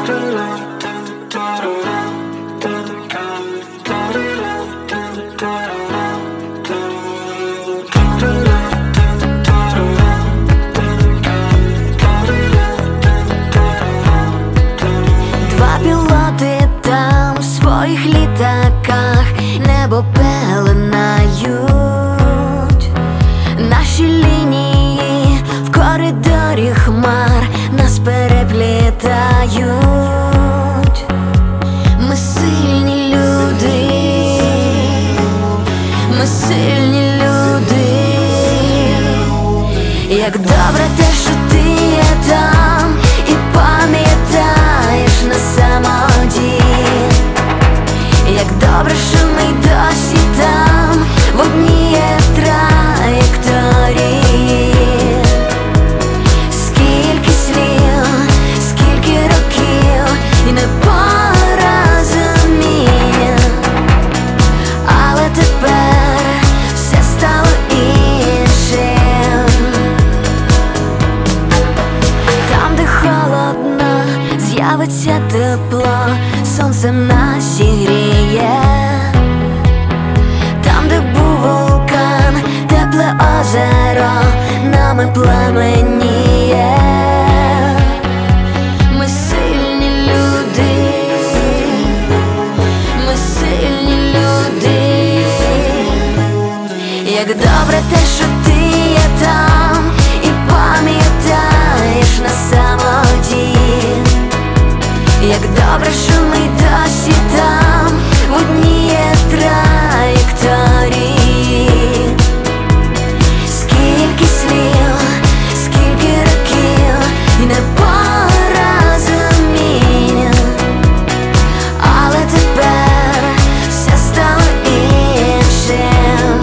Два пілоти там в своїх літаках небо пеленають. Наші лінії в коридорі хмар нас переплітають. Ми сильні люди, ми сильні люди. Як добре те, що ти є там і пам'ятаєш на самоті. Як добре, що ми досі там в одній траєкторії. Скільки слів, скільки років і непорозуміння, але тепер все стало іншим. Там, де холодно, з'явиться тепло, сонцем нас зігріє. Там, де був вулкан, тепле озеро нами пламеніє. Ми сильні люди, ми сильні люди. Як добре те, що ти є там і пам'ятаєш на самоті. Як добре, що ми досі там в одній траєкторії. Скільки слів, скільки років і непорозуміння, але тепер все стало іншим.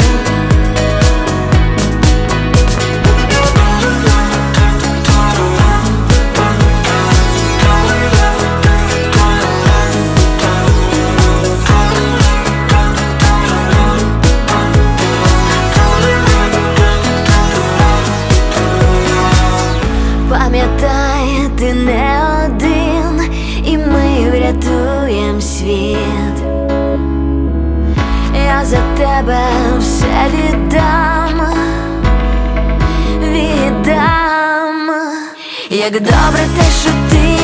Пам'ятай, ти не один, і ми врятуєм світ. Я за тебе все віддам, віддам. Як добре те, що ти